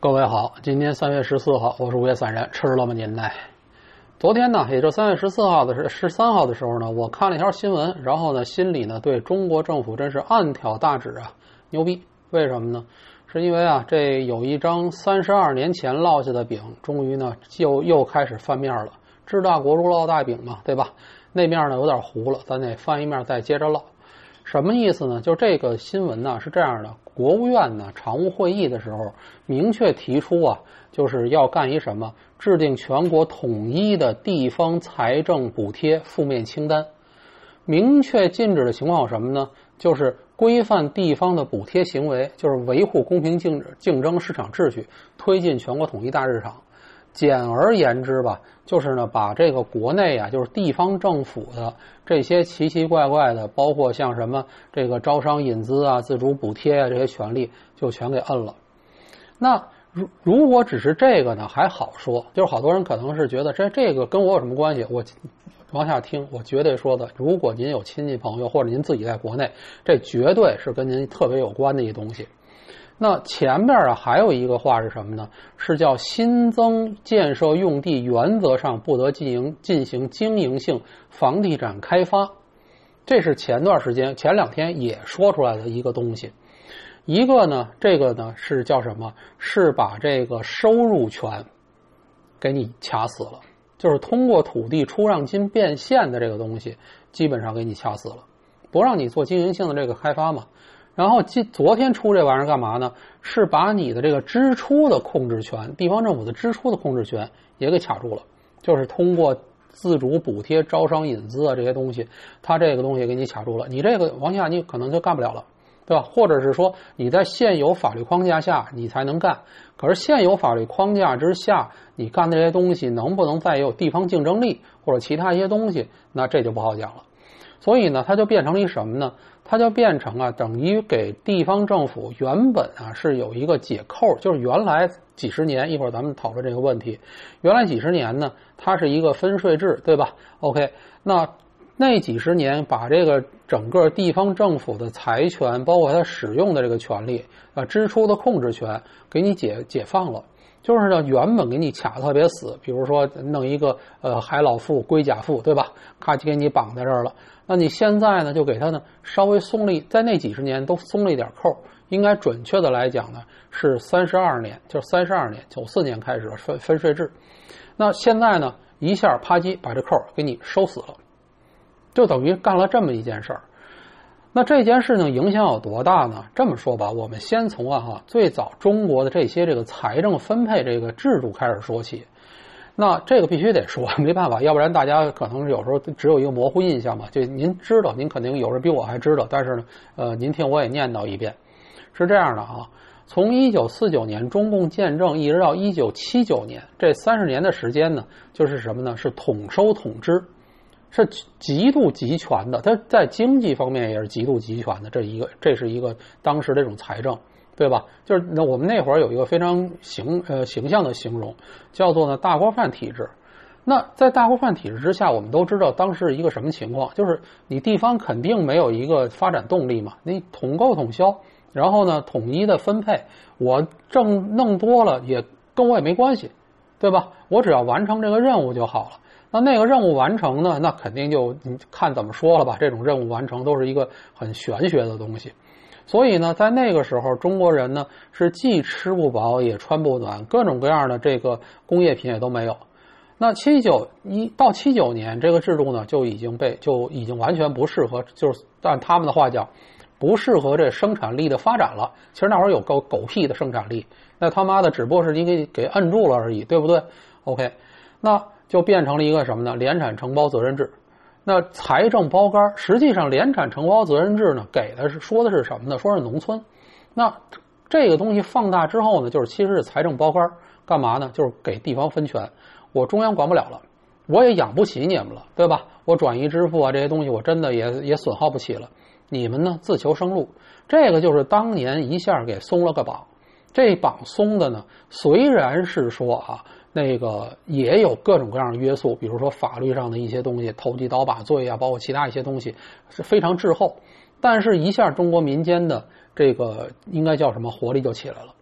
各位好，今天3月14号，我是午夜散人，吃了吗您呢？昨天呢，也就3月13号的时候呢，我看了一条新闻，然后呢，心里呢对中国政府真是暗挑大指啊，牛逼！为什么呢？是因为啊，这有一张32年前烙下的饼，终于呢又开始翻面了。治大国如烙大饼嘛，对吧？那面呢有点糊了，咱得翻一面再接着烙。什么意思呢？就这个新闻呢是这样的，国务院呢常务会议的时候明确提出啊，就是要干一什么，制定全国统一的地方财政补贴负面清单。明确禁止的情况有什么呢？就是规范地方的补贴行为，就是维护公平竞争市场秩序，推进全国统一大市场。简而言之吧，就是呢，把这个国内啊，就是地方政府的这些奇奇怪怪的，包括像什么这个招商引资啊、自主补贴啊这些权利，就全给摁了。那如果只是这个呢，还好说，就是好多人可能是觉得这个跟我有什么关系？我往下听，我绝对说的，如果您有亲戚朋友或者您自己在国内，这绝对是跟您特别有关的一东西。那前面啊还有一个话是什么呢？是叫新增建设用地原则上不得进行经营性房地产开发，这是前2天也说出来的一个东西。一个呢，这个呢是叫什么？是把这个收入权给你卡死了，就是通过土地出让金变现的这个东西，基本上给你卡死了，不让你做经营性的这个开发嘛。然后昨天出这玩意儿干嘛呢？是把你的这个支出的控制权，地方政府的支出的控制权也给卡住了，就是通过自主补贴、招商引资啊这些东西，它这个东西给你卡住了，你这个往下你可能就干不了了，对吧？或者是说你在现有法律框架下你才能干，可是现有法律框架之下，你干的这些东西能不能再有地方竞争力或者其他一些东西，那这就不好讲了。所以呢，它就变成了一什么呢？它就变成啊，等于给地方政府原本啊是有一个解扣，就是原来几十年，一会儿咱们讨论这个问题。原来几十年呢，它是一个分税制，对吧 ？OK， 那几十年把这个整个地方政府的财权，包括它使用的这个权利支出的控制权，给你解放了。就是呢，原本给你卡特别死，比如说弄一个海老妇、龟甲妇，对吧？咔就给你绑在这儿了。那你现在呢，就给他呢稍微松了在那几十年都松了一点扣，应该准确的来讲呢是32年，就是32年，94年开始分税制。那现在呢，一下啪叽把这扣给你收死了，就等于干了这么一件事儿。那这件事情影响有多大呢？这么说吧，我们先从最早中国的这个财政分配这个制度开始说起。那这个必须得说，没办法，要不然大家可能有时候只有一个模糊印象嘛。就您知道，您肯定有人比我还知道，但是呢，您听我也念叨一遍。是这样的啊，从1949年中共建政一直到1979年，这30年的时间呢，就是什么呢？是统收统支。是极度集权的，它在经济方面也是极度集权的，这是一个当时这种财政，对吧？就是我们那会儿有一个非常形象的形容，叫做呢大锅饭体制。那在大锅饭体制之下，我们都知道当时一个什么情况，就是你地方肯定没有一个发展动力嘛，你统购统销，然后呢统一的分配，我弄多了也跟我也没关系，对吧？我只要完成这个任务就好了。那个任务完成呢，那肯定就你看怎么说了吧，这种任务完成都是一个很玄学的东西。所以呢，在那个时候，中国人呢是既吃不饱也穿不暖，各种各样的这个工业品也都没有。那到79年，这个制度呢就已经完全不适合，就是按他们的话讲，不适合这生产力的发展了。其实那会儿有狗屁的生产力，那他妈的只不过是你给摁住了而已，对不对 ？OK， 那就变成了一个什么呢？联产承包责任制。那财政包干，实际上联产承包责任制呢，说的是什么呢？说是农村。那这个东西放大之后呢，就是其实是财政包干，干嘛呢？就是给地方分权。我中央管不了了，我也养不起你们了，对吧？我转移支付啊这些东西，我真的也损耗不起了。你们呢自求生路。这个就是当年一下给松了个绑。这绑松的呢，虽然是说那个也有各种各样的约束，比如说法律上的一些东西，投机倒把罪啊，包括其他一些东西是非常滞后，但是一下中国民间的这个应该叫什么活力就起来了。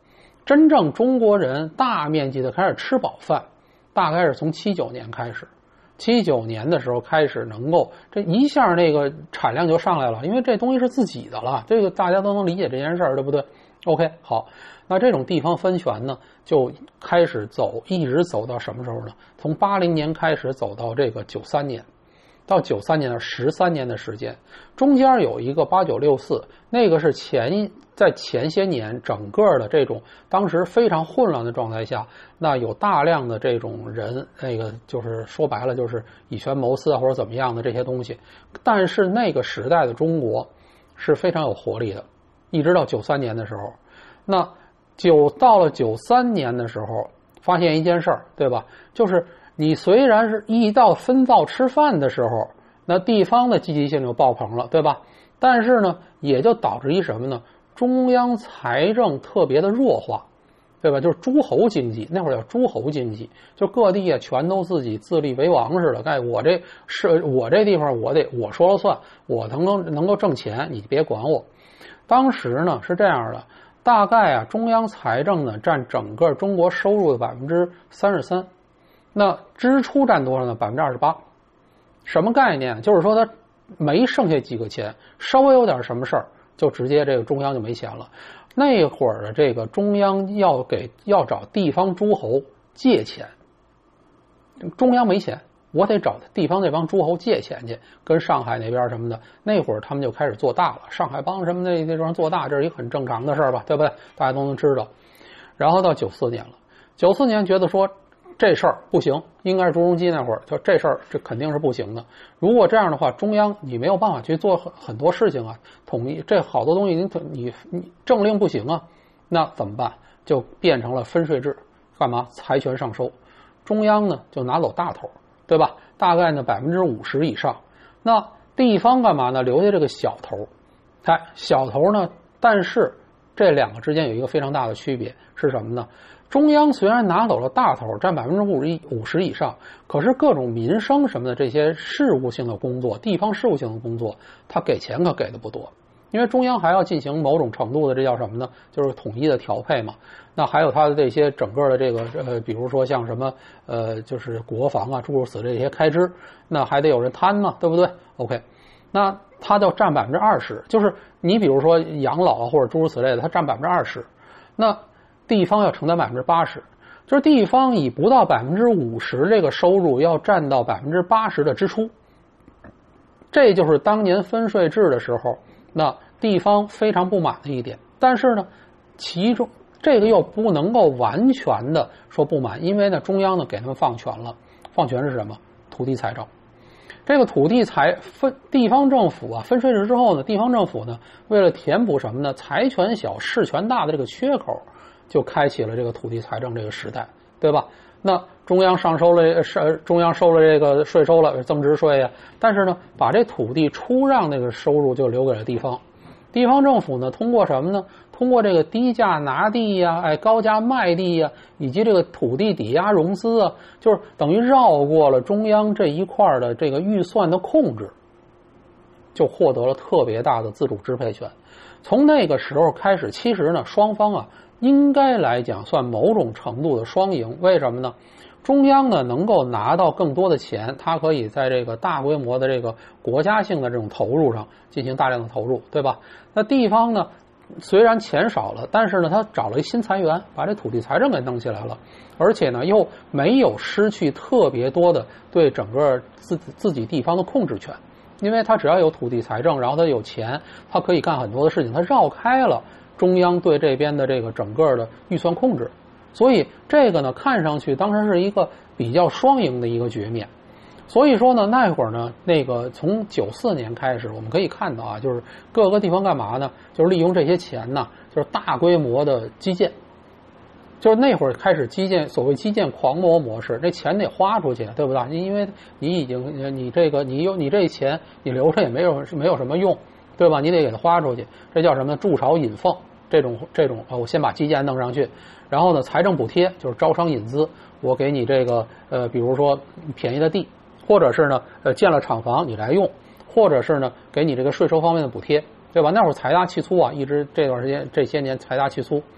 真正中国人大面积的开始吃饱饭，大概是从79年开始。79年的时候开始能够这一下那个产量就上来了，因为这东西是自己的了，这个大家都能理解这件事儿，对不对 ？OK， 好，那这种地方分权呢，就开始走，一直走到什么时候呢？从80年开始走到这个93年，到93年的13年的时间，中间有一个8964，那个是在前些年整个的这种当时非常混乱的状态下，那有大量的这种人，那个就是说白了就是以权谋私啊或者怎么样的这些东西，但是那个时代的中国是非常有活力的，一直到93年的时候，那到了93年的时候，发现一件事儿，对吧？就是你虽然是一到分灶吃饭的时候，那地方的积极性就爆棚了，对吧？但是呢，也就导致一什么呢？中央财政特别的弱化，对吧？就是诸侯经济，那会儿叫诸侯经济，就各地啊全都自己自立为王似的。我这地方我说了算，我能够挣钱，你别管我。当时呢是这样的，大概啊中央财政呢占整个中国收入的33%，那支出占多少呢？28%。什么概念？就是说它没剩下几个钱，稍微有点什么事儿，就直接这个中央就没钱了。那会儿的这个中央要找地方诸侯借钱，中央没钱，我得找地方那帮诸侯借钱去，跟上海那边什么的。那会儿他们就开始做大了，上海帮什么的那种做大，这是一个很正常的事儿吧，对不对？大家都能知道。然后到94年了，94年觉得说这事儿不行，应该是朱镕基那会儿，就这事儿这肯定是不行的。如果这样的话，中央你没有办法去做很多事情啊，统一这好多东西你政令不行啊，那怎么办？就变成了分税制，干嘛？财权上收，中央呢就拿走大头，对吧？大概呢50%以上，那地方干嘛呢？留下这个小头，小头呢，但是这两个之间有一个非常大的区别是什么呢？中央虽然拿走了大头，占50%以上，可是各种民生什么的这些事务性的工作，地方事务性的工作，他给钱可给的不多，因为中央还要进行某种程度的这叫什么呢？就是统一的调配嘛。那还有他的这些整个的这个比如说像什么就是国防啊诸如此类这些开支，那还得有人摊嘛，对不对 ？OK， 那他就占20%，就是你比如说养老或者诸如此类的，他占20%，那地方要承担80%，就是地方以不到50%这个收入要占到80%的支出，这就是当年分税制的时候，那地方非常不满的一点。但是呢，其中这个又不能够完全的说不满，因为呢中央呢给他们放权了，放权是什么？土地财政。这个地方政府啊，分税制之后呢，地方政府呢为了填补什么呢？财权小事权大的这个缺口，就开启了这个土地财政这个时代，对吧？那中央收了这个税收了，增值税啊，但是呢，把这土地出让那个收入就留给了地方。地方政府呢，通过什么呢？通过这个低价拿地呀，高价卖地呀，以及这个土地抵押融资啊，就是等于绕过了中央这一块的这个预算的控制，就获得了特别大的自主支配权。从那个时候开始，其实呢，双方啊，应该来讲算某种程度的双赢。为什么呢？中央呢能够拿到更多的钱，它可以在这个大规模的这个国家性的这种投入上进行大量的投入，对吧？那地方呢虽然钱少了，但是呢他找了一新财源，把这土地财政给弄起来了，而且呢又没有失去特别多的对整个自己地方的控制权，因为他只要有土地财政，然后他有钱，他可以干很多的事情，他绕开了中央对这边的这个整个的预算控制。所以这个呢看上去当时是一个比较双赢的一个局面。所以说呢，那会儿呢，那个从94年开始，我们可以看到啊，就是各个地方干嘛呢？就是利用这些钱呢，就是大规模的基建。就是那会儿开始所谓基建狂魔模式，这钱得花出去，对不对？因为你这钱你留着也没有什么用，对吧？你得给它花出去，这叫什么？筑巢引凤，这种我先把基建弄上去，然后呢，财政补贴就是招商引资，我给你这个比如说便宜的地。或者是呢，建了厂房你来用，或者是呢，给你这个税收方面的补贴，对吧？那会儿财大气粗啊，一直这段时间这些年财大气粗，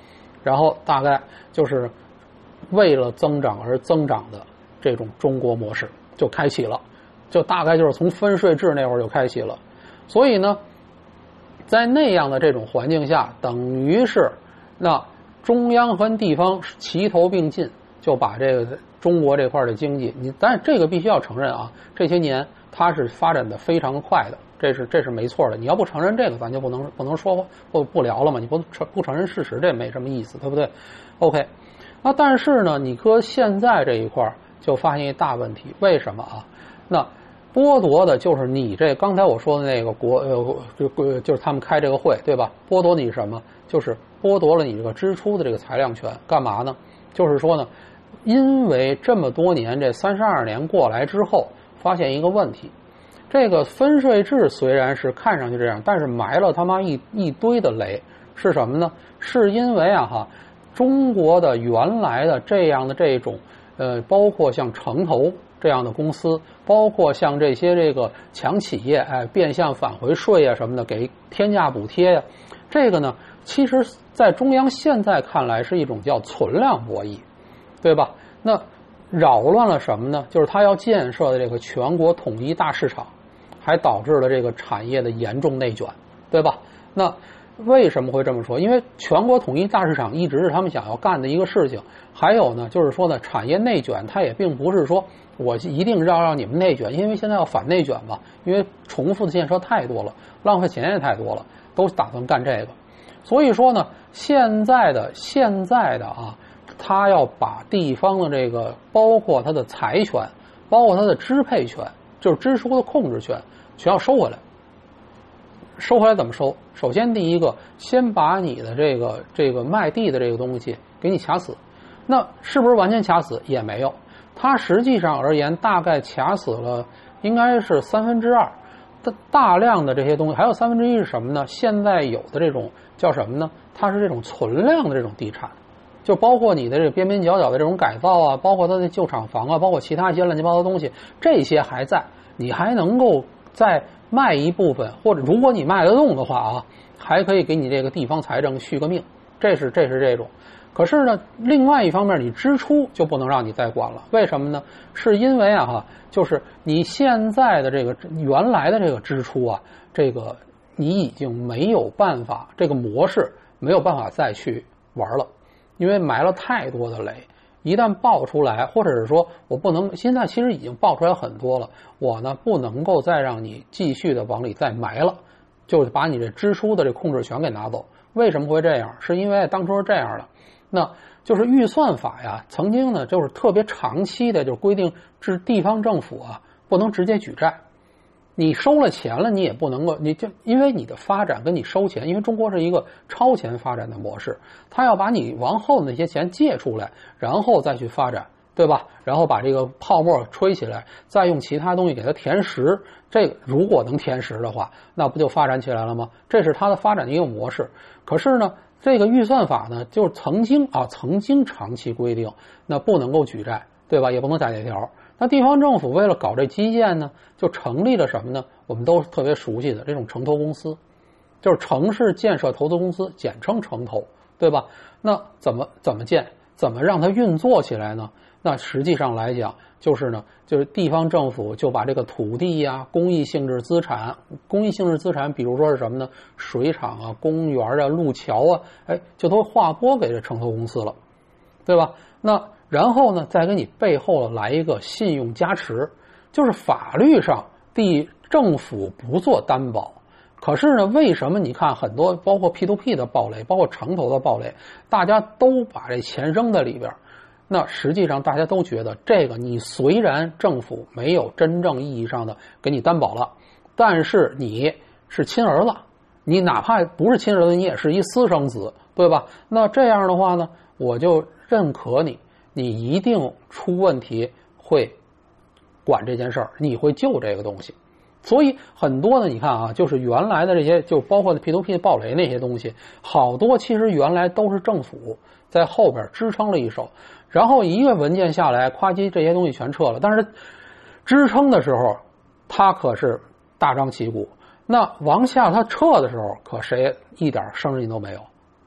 然后大概就是为了增长而增长的这种中国模式就开启了，就大概就是从分税制那会儿就开启了。所以呢，在那样的这种环境下，等于是那中央和地方齐头并进，就把这个中国这块的经济，但是这个必须要承认啊，这些年它是发展的非常快的，这是没错的。你要不承认这个，咱就不能说不聊了嘛。你不承认事实，这没什么意思，对不对 ？OK， 那但是呢，你搁现在这一块就发现一大问题，为什么啊？那剥夺的就是你这刚才我说的那个就是他们开这个会，对吧？剥夺你什么？就是剥夺了你这个支出的这个裁量权，干嘛呢？就是说呢，因为这么多年这32年过来之后，发现一个问题，这个分税制虽然是看上去这样，但是埋了他妈一堆的雷，是什么呢？是因为中国的原来的这样的这种包括像城投这样的公司，包括像这些这个强企业变相返回税啊什么的，给天价补贴呀，这个呢，其实在中央现在看来是一种叫存量博弈，对吧？那扰乱了什么呢？就是他要建设的这个全国统一大市场，还导致了这个产业的严重内卷，对吧？那为什么会这么说？因为全国统一大市场一直是他们想要干的一个事情。还有呢，就是说呢，产业内卷它也并不是说我一定让你们内卷，因为现在要反内卷嘛，因为重复的建设太多了，浪费钱也太多了，都打算干这个。所以说呢，现在的他要把地方的这个包括他的财权，包括他的支配权，就是支出的控制权，全要收回来。收回来怎么收？首先第一个，先把你的这个卖地的这个东西给你卡死。那是不是完全卡死？也没有，它实际上而言大概卡死了应该是2/3的大量的这些东西，还有1/3是什么呢？现在有的这种叫什么呢？它是这种存量的这种地产，就包括你的这个边边角角的这种改造啊，包括它的旧厂房啊，包括其他一些乱七八糟的东西，这些还在，你还能够再卖一部分，或者如果你卖得动的话还可以给你这个地方财政续个命，这是这种。可是呢，另外一方面，你支出就不能让你再管了。为什么呢？是因为就是你现在的这个原来的这个支出这个你已经没有办法，这个模式没有办法再去玩了，因为埋了太多的雷。一旦爆出来，或者是说我不能，现在其实已经爆出来很多了，我呢不能够再让你继续的往里再埋了，就是把你这支出的这控制权给拿走。为什么会这样？是因为当初是这样的。那就是预算法曾经呢就是特别长期的就规定是地方政府不能直接举债，你收了钱了你也不能够，你就因为你的发展跟你收钱，因为中国是一个超前发展的模式，他要把你往后的那些钱借出来，然后再去发展，对吧？然后把这个泡沫吹起来，再用其他东西给它填实，这个如果能填实的话，那不就发展起来了吗？这是它的发展的一个模式。可是呢，这个预算法呢，就是曾经长期规定，那不能够举债，对吧？也不能打借条。那地方政府为了搞这基建呢，就成立了什么呢？我们都特别熟悉的这种城投公司，就是城市建设投资公司，简称城投，对吧？那怎么建？怎么让它运作起来呢？那实际上来讲，就是地方政府就把这个土地公益性质资产，比如说是什么呢？水厂公园路桥就都划拨给这城投公司了，对吧？那然后呢，再给你背后来一个信用加持，就是法律上政府不做担保。可是呢，为什么你看很多包括 P2P 的暴雷，包括城投的暴雷，大家都把这钱扔在里边？那实际上大家都觉得这个你虽然政府没有真正意义上的给你担保了，但是你是亲儿子，你哪怕不是亲儿子，你也是一私生子，对吧？那这样的话呢，我就认可你一定出问题会管这件事儿，你会救这个东西。所以很多呢，你看就是原来的这些，就包括 P2P 暴雷那些东西，好多其实原来都是政府在后边支撑了一手，然后一个文件下来，夸叽这些东西全撤了。但是支撑的时候，他可是大张旗鼓；那往下他撤的时候，可谁一点声音都没有，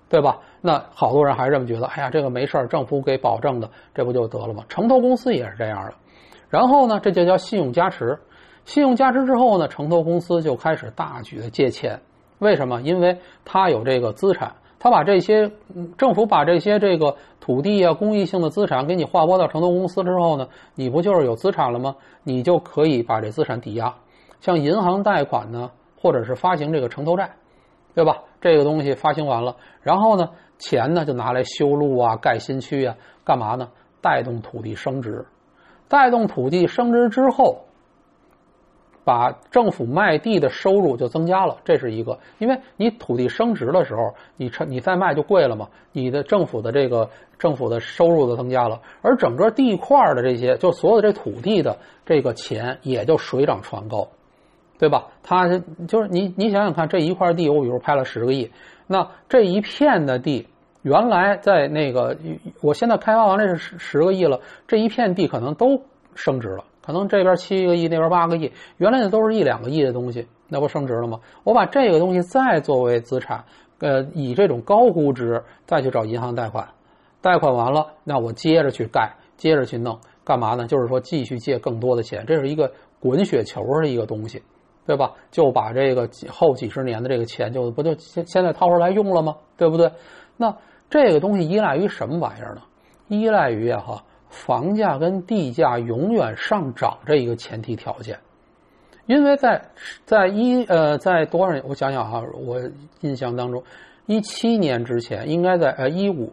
对吧？那好多人还这么觉得，哎呀，这个没事儿，政府给保证的，这不就得了吗？城投公司也是这样的。然后呢，这就叫信用加持。信用加持之后呢，城投公司就开始大举的借钱。为什么？因为他有这个资产，他把这些政府把这些这个土地啊、公益性的资产给你划拨到城投公司之后呢，你不就是有资产了吗？你就可以把这资产抵押，像银行贷款呢，或者是发行这个城投债，对吧？这个东西发行完了，然后呢，钱呢就拿来修路啊、盖新区啊，干嘛呢？带动土地升值，带动土地升值之后，把政府卖地的收入就增加了，这是一个。因为你土地升值的时候，你再卖就贵了嘛，你的政府的收入就增加了，而整个地块的这些，就所有的这土地的这个钱也就水涨船高。对吧？他就是你想想看，这一块地我比如拍了10个亿，那这一片的地原来在那个，我现在开发完这是10个亿了，这一片地可能都升值了，可能这边7个亿，那边8个亿，原来的都是1、2个亿的东西，那不升值了吗？我把这个东西再作为资产，以这种高估值再去找银行贷款，贷款完了，那我接着去盖，接着去弄，干嘛呢？就是说继续借更多的钱，这是一个滚雪球的一个东西。对吧？就把这个后几十年的这个钱不就现在掏出来用了吗？对不对？那这个东西依赖于什么玩意儿呢？依赖于房价跟地价永远上涨这一个前提条件。因为在多少年？我想想我印象当中，17年之前，应该在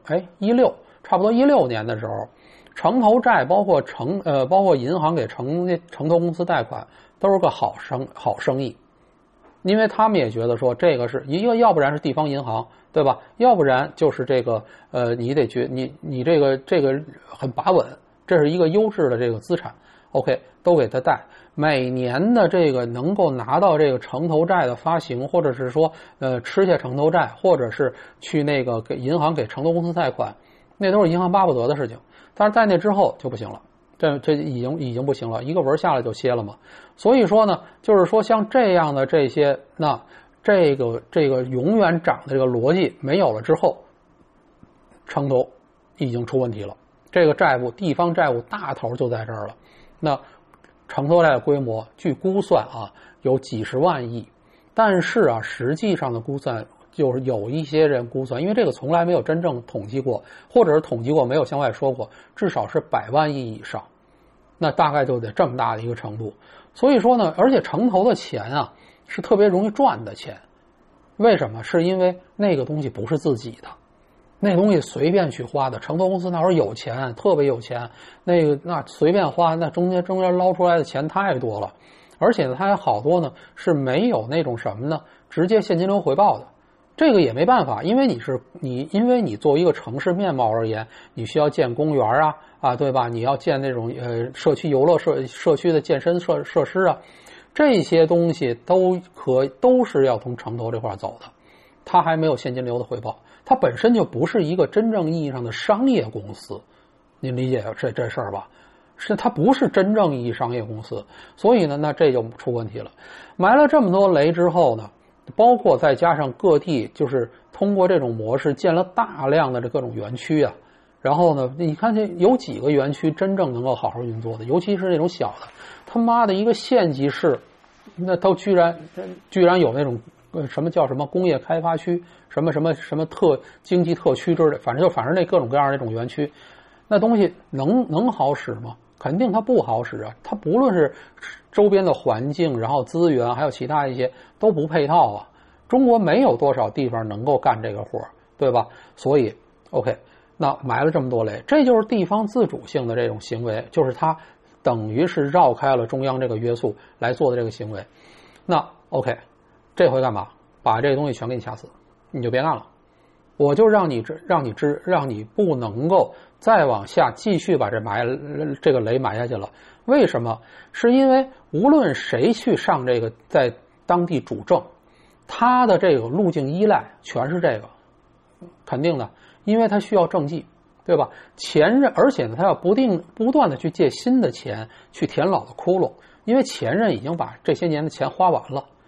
16，差不多16年的时候，城投债包括银行给城投公司贷款。都是个好生意，因为他们也觉得说这个是一个，要不然是地方银行，对吧？要不然就是这个你得你这个很把稳，这是一个优质的这个资产。OK， 都给他贷，每年的这个能够拿到这个城投债的发行，或者是说吃下城投债，或者是去那个给银行给城投公司贷款，那都是银行巴不得的事情。但是在那之后就不行了。这已经不行了，一个文下来就歇了嘛。所以说呢，就是说像这样的这些，那这个永远涨的这个逻辑没有了之后，城投已经出问题了。这个地方债务大头就在这儿了。那城投债的规模，据估算有几十万亿，但是实际上的估算就是有一些人估算，因为这个从来没有真正统计过，或者是统计过没有向外说过，至少是100万亿以上。那大概就得这么大的一个程度。所以说呢，而且城投的钱是特别容易赚的钱。为什么？是因为那个东西不是自己的，那东西随便去花的。城投公司那会儿有钱，特别有钱，那随便花，那中间捞出来的钱太多了。而且呢，它还好多呢是没有那种什么呢，直接现金流回报的。这个也没办法，因为你作为一个城市面貌而言，你需要建公园对吧？你要建那种社区游乐社区的健身设施这些东西都是要从城投这块走的。它还没有现金流的回报，它本身就不是一个真正意义上的商业公司，您理解这事儿吧？它不是真正意义商业公司，所以呢，那这就出问题了。埋了这么多雷之后呢，包括再加上各地就是通过这种模式建了大量的这各种园区然后呢，你看这有几个园区真正能够好好运作的，尤其是那种小的，他妈的一个县级市，那都居然有那种什么叫什么工业开发区，什么经济特区之类的，反正那各种各样的那种园区，那东西能好使吗？肯定它不好使它不论是周边的环境，然后资源，还有其他一些都不配套中国没有多少地方能够干这个活，对吧？所以 OK， 那埋了这么多雷，这就是地方自主性的这种行为，就是它等于是绕开了中央这个约束来做的这个行为。那 OK， 这回干嘛？把这个东西全给你掐死，你就别干了。我就让你不能够再往下继续把这个雷埋下去了。为什么？是因为无论谁去上这个在当地主政，他的这个路径依赖全是这个，肯定的，因为他需要政绩，对吧？而且呢，他要不断的去借新的钱去填老的窟窿，因为前任已经把这些年的钱花完了。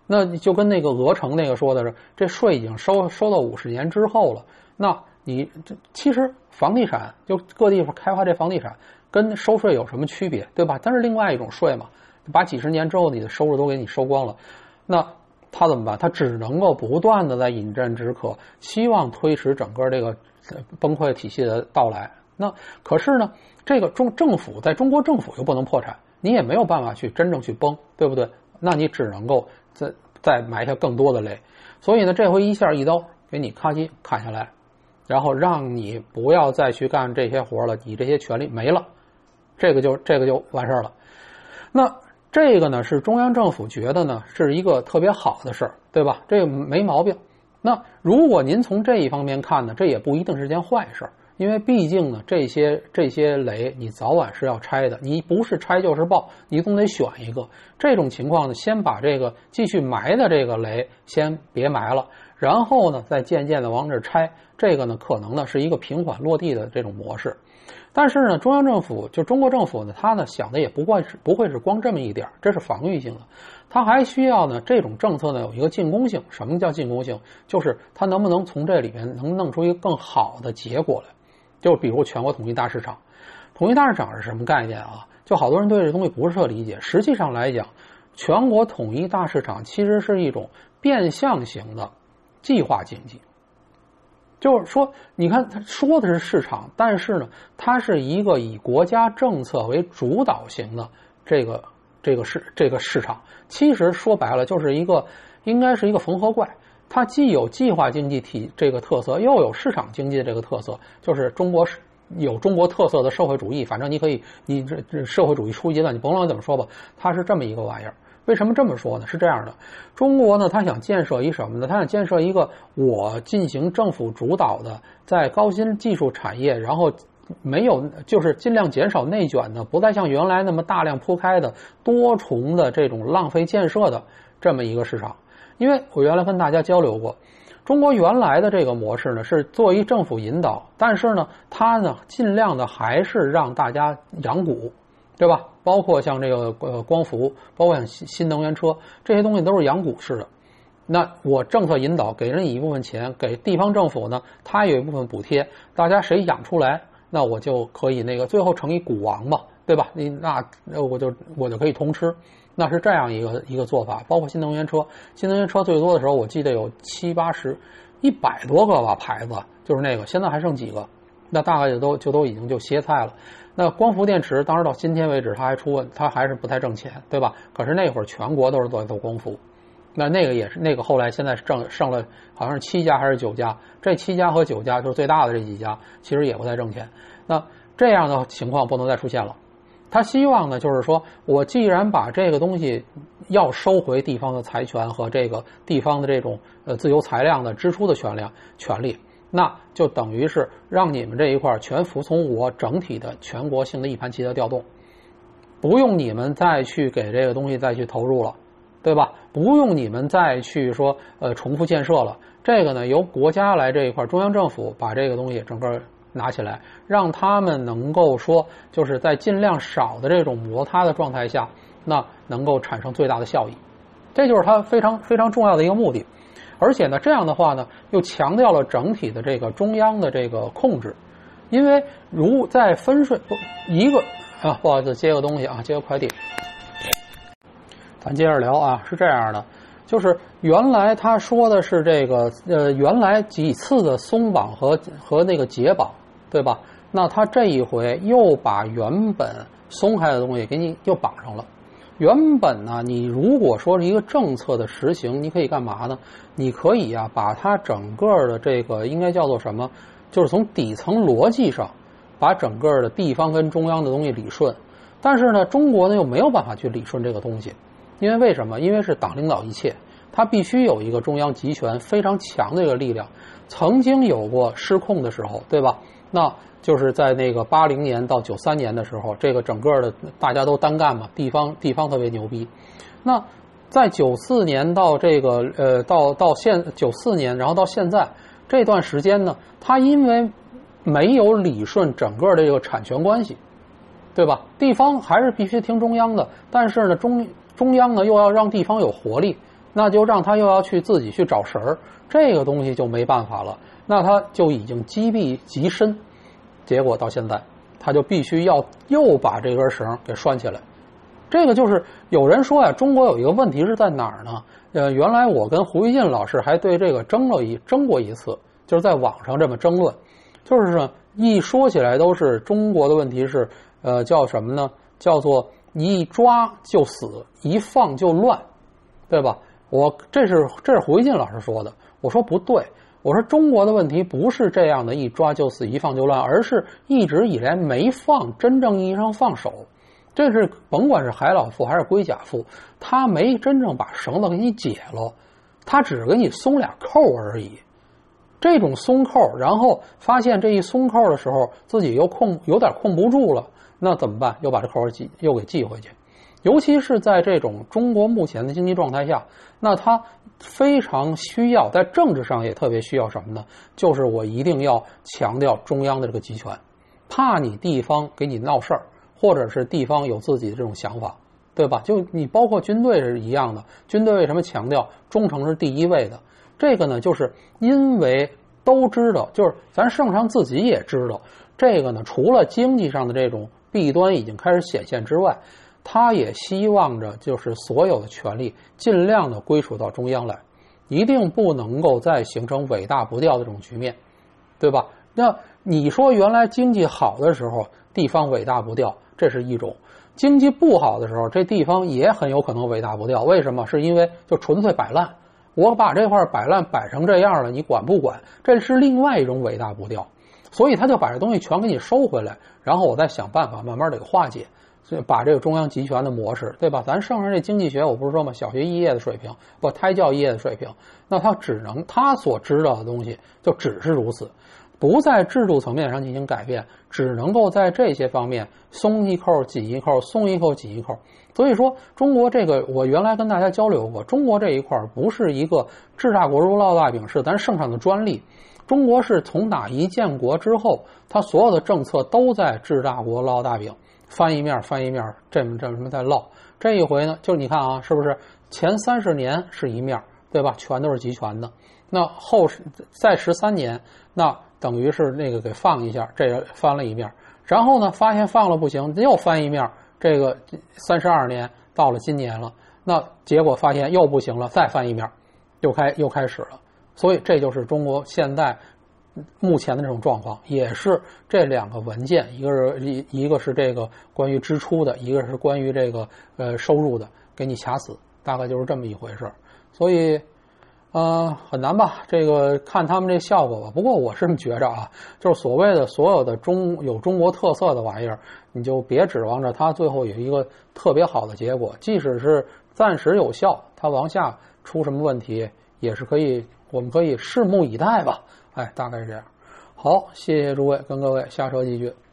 那就跟那个鹅城那个说的是，这税已经收到50年之后了。那你其实房地产就各地方开发这房地产跟收税有什么区别，对吧？但是另外一种税嘛，把几十年之后你的收入都给你收光了，那他怎么办？他只能够不断的在饮鸩止渴，希望推迟整个这个崩溃体系的到来。那可是呢，这个政府在中国政府又不能破产，你也没有办法去真正去崩，对不对？那你只能够再埋下更多的雷。所以呢，这回一下一刀给你咔叽砍下来，然后让你不要再去干这些活了，你这些权利没了，这个就完事儿了。那这个呢是中央政府觉得呢是一个特别好的事儿，对吧？这个没毛病。那如果您从这一方面看呢，这也不一定是件坏事，因为毕竟呢这些雷你早晚是要拆的，你不是拆就是爆，你总得选一个。这种情况呢，先把这个继续埋的这个雷先别埋了，然后呢再渐渐的往这拆，这个呢可能呢是一个平缓落地的这种模式。但是呢，中央政府就中国政府呢，他呢想的也不会是光这么一点，这是防御性的，他还需要呢这种政策呢有一个进攻性。什么叫进攻性？就是他能不能从这里面能弄出一个更好的结果来。就比如全国统一大市场，统一大市场是什么概念啊？就好多人对这东西不是特理解。实际上来讲，全国统一大市场其实是一种变相型的计划经济。就是说，你看他说的是市场，但是呢，它是一个以国家政策为主导型的这个市场。其实说白了，就是应该是一个缝合怪。它既有计划经济这个特色，又有市场经济的这个特色，就是有中国特色的社会主义。反正你这社会主义初级了，你甭管怎么说吧，它是这么一个玩意儿。为什么这么说呢？是这样的，中国呢，它想建设一什么呢？它想建设一个我进行政府主导的，在高新技术产业，然后没有就是尽量减少内卷的，不再像原来那么大量铺开的多重的这种浪费建设的这么一个市场。因为我原来跟大家交流过，中国原来的这个模式呢是作为政府引导，但是呢，它呢尽量的还是让大家养股。对吧？包括像这个光伏，包括像新能源车，这些东西都是养股式的。那我政策引导给人一部分钱，给地方政府呢，它有一部分补贴，大家谁养出来，那我就可以最后成一股王嘛，对吧？我就可以通吃。那是这样一个做法。包括新能源车最多的时候，我记得有70、80、100多个吧牌子，就是那个，现在还剩几个？那大概就都已经就歇菜了。那光伏电池，当然到今天为止，它还是不太挣钱，对吧？可是那会儿全国都是做光伏，那个也是后来现在剩了好像是7家还是9家，这7家和9家就是最大的这几家，其实也不太挣钱。那这样的情况不能再出现了。他希望呢，就是说我既然把这个东西要收回地方的财权和这个地方的这种自由裁量的支出的权利。那就等于是让你们这一块全服从我整体的全国性的一盘棋的调动，不用你们再去给这个东西再去投入了，对吧？不用你们再去说重复建设了。这个呢，由国家来这一块，中央政府把这个东西整个拿起来，让他们能够说就是在尽量少的这种摩擦的状态下，那能够产生最大的效益。这就是它非常非常重要的一个目的。而且呢，这样的话呢，又强调了整体的这个中央的这个控制，因为如在分税一个不好意思，接个东西啊，接个快递，咱接着聊啊，是这样的，就是原来他说的是这个原来几次的松绑和那个解绑，对吧？那他这一回又把原本松开的东西给你又绑上了。原本呢，你如果说是一个政策的实行，你可以干嘛呢？你可以把它整个的这个应该叫做什么？就是从底层逻辑上，把整个的地方跟中央的东西理顺。但是呢，中国呢又没有办法去理顺这个东西，因为为什么？因为是党领导一切，它必须有一个中央集权非常强的一个力量。曾经有过失控的时候，对吧？那就是在那个80年到93年的时候，这个整个的大家都单干嘛，地方特别牛逼。那在94年到这个94年，然后到现在这段时间呢，它因为没有理顺整个的这个产权关系，对吧？地方还是必须听中央的，但是呢中央呢又要让地方有活力。 那就让他又要去自己去找绳儿，这个东西就没办法了，那他就已经积弊极深，结果到现在他就必须要又把这根绳给拴起来。这个就是有人说呀，中国有一个问题是在哪儿呢？原来我跟胡锡进老师还对这个争过一次，就是在网上这么争论，就是说一说起来都是中国的问题是叫什么呢？叫做一抓就死，一放就乱，对吧？这是胡锡进老师说的，我说不对，我说中国的问题不是这样的一抓就死一放就乱，而是一直以来没放真正意义上放手。这是甭管是海老父还是龟甲父，他没真正把绳子给你解了，他只给你松俩扣而已。这种松扣，然后发现这一松扣的时候自己有点控不住了，那怎么办？又把这扣又给系回去。尤其是在这种中国目前的经济状态下，那他非常需要，在政治上也特别需要什么呢？就是我一定要强调中央的这个集权，怕你地方给你闹事儿，或者是地方有自己的这种想法，对吧？就你包括军队是一样的，军队为什么强调忠诚是第一位的？这个呢，就是因为都知道，就是咱圣上自己也知道，这个呢，除了经济上的这种弊端已经开始显现之外，他也希望着就是所有的权力尽量的归属到中央来，一定不能够再形成尾大不掉的这种局面，对吧？那你说原来经济好的时候地方尾大不掉，这是一种；经济不好的时候，这地方也很有可能尾大不掉。为什么？是因为就纯粹摆烂，我把这块摆烂摆成这样了，你管不管？这是另外一种尾大不掉，所以他就把这东西全给你收回来，然后我再想办法慢慢的给化解。把这个中央集权的模式，对吧？咱圣上这经济学，我不是说嘛，小学肄业的水平，不胎教肄业的水平，那他所知道的东西就只是如此，不在制度层面上进行改变，只能够在这些方面松一扣紧一扣，松一扣紧一扣。所以说，中国这个我原来跟大家交流过，中国这一块不是一个治大国如烙大饼，是咱圣上的专利。中国是从打一建国之后，他所有的政策都在治大国烙大饼。翻一面，这么在烙。这一回呢，就你看啊，是不是前30年是一面，对吧？全都是集权的。那后再13年，那等于是那个给放一下，这个翻了一面。然后呢，发现放了不行，又翻一面。这个32年到了今年了，那结果发现又不行了，再翻一面，又开始了。所以这就是中国现在目前的这种状况，也是这两个文件，一个是这个关于支出的，一个是关于这个收入的，给你卡死，大概就是这么一回事。所以很难吧，这个看他们这效果吧。不过我是这么觉着啊，就是所谓的所有的有中国特色的玩意儿，你就别指望着它最后有一个特别好的结果，即使是暂时有效，它往下出什么问题也是我们可以拭目以待吧。大概是这样。好，谢谢诸位，跟各位瞎扯几句。